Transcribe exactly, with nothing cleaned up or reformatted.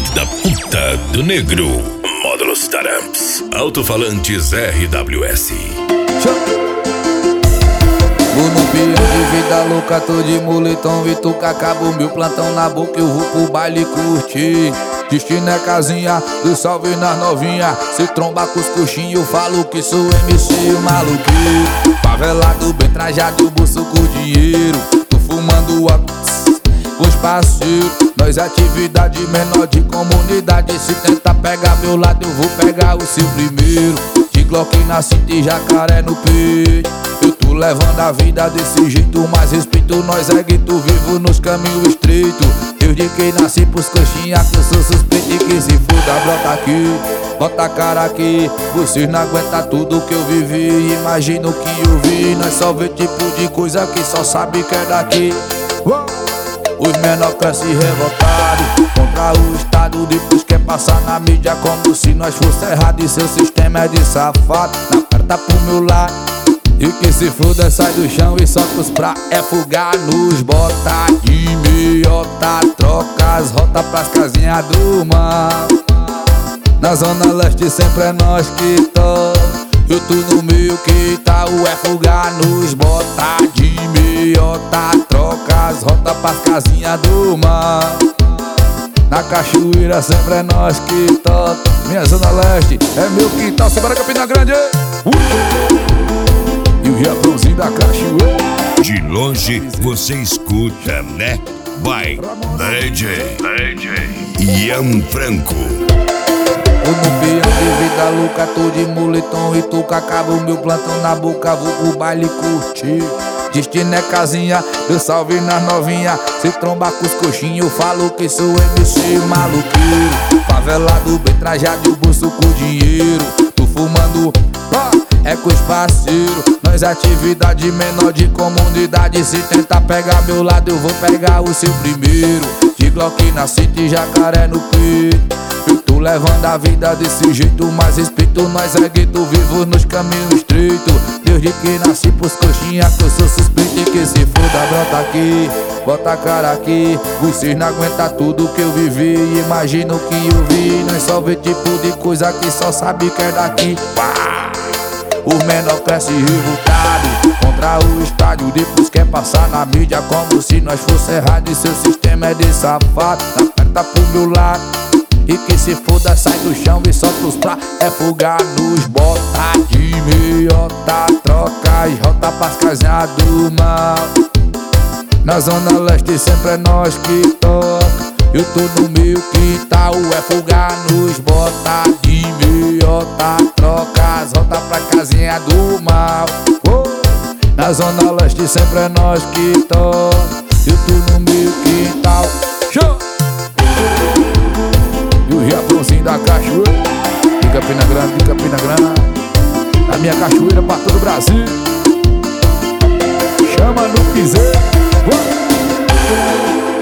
da puta do negro. Módulos Taramps. Alto-falantes R W S. Vou no pião de vida louca, tô de moletom e tu que acaba o meu plantão na boca, eu vou pro baile curtir. Destino é casinha, do salve nas novinha. Se tromba com os coxinhos, eu falo que sou M C maluqueiro. Favelado, bem trajado, bolso com dinheiro. Tô fumando a com os parceiros. Nós atividade menor de comunidade. Se tenta pegar meu lado, eu vou pegar o seu primeiro. De Glock na cinta e jacaré no peito. Eu tô levando a vida desse jeito, mas respeito nós é gueto vivo nos caminhos estreitos. Desde que nasci pros coxinha que eu sou suspeito e que se foda, brota aqui, bota a cara aqui. Vocês não aguentam tudo que eu vivi, imagina o que eu vi. Nós só vê tipo de coisa que só sabe que é daqui. Os menor crescem revoltados contra o Estado, depois quer passar na mídia como se nós fosse errado. E seu sistema é de safado, na carta pro meu lado. E que se foda, sai do chão e solta os pra é fugar nos bota de meiota. Troca as rotas pras casinhas do mal. Na zona leste sempre é nós que toca. Eu tô no meio que tá o é fugar nos bota de meiota. Troca as rotas pras casinhas do mal. Na cachoeira sempre é nós que toca. Minha zona leste é meu quintal, Sebora Campina Grande. uh! E o Japãozinho da cachoeira. De longe você escuta, né? Vai, D J, D J Ian Franco. Tô no pião de vida louca, tô de moletom e tu que acaba o meu plantão na boca, vou pro baile curtir. Destino é casinha, eu salve nas novinha. Se tromba com os coxinhos, eu falo que sou M C maluqueiro. Favelado, bem trajado, o bolso com dinheiro. Tô fumando, ó, é com os parceiros. Nós atividade menor de comunidade. Se tentar pegar meu lado, eu vou pegar o seu primeiro. De Glock na cinta e jacaré no peito. Eu tô levando a vida desse jeito, mas respeito nós é gueto vivo nos caminhos estreitos. Desde que nasci pros coxinha que eu sou suspeito e que se foda, brota aqui, bota a cara aqui. Vocês não aguentam tudo que eu vivi, imagina o que eu vi. Nós só vê tipo de coisa que só sabe que é daqui. Pá! Os menor crescem revoltados contra o estádio, depois quer passar na mídia como se nós fosse errado. E seu sistema é de safado, na perna pro meu lado. E que se foda, sai do chão e solta os pra é fugar nos bota de meiota. Troca as rotas pras casinhas do mal. Na zona leste sempre é nós que toca. Eu tô no meio que tá o é fugar nos bota de meiota. Troca as rotas pra casinha do mal. oh. Na zona leste sempre é nós que toca. Eu tô no meio que tá o show. E o Japãozinho da cachoeira. De Campina Grande, de Campina Grande. A minha cachoeira pra todo o Brasil. Chama no piseiro.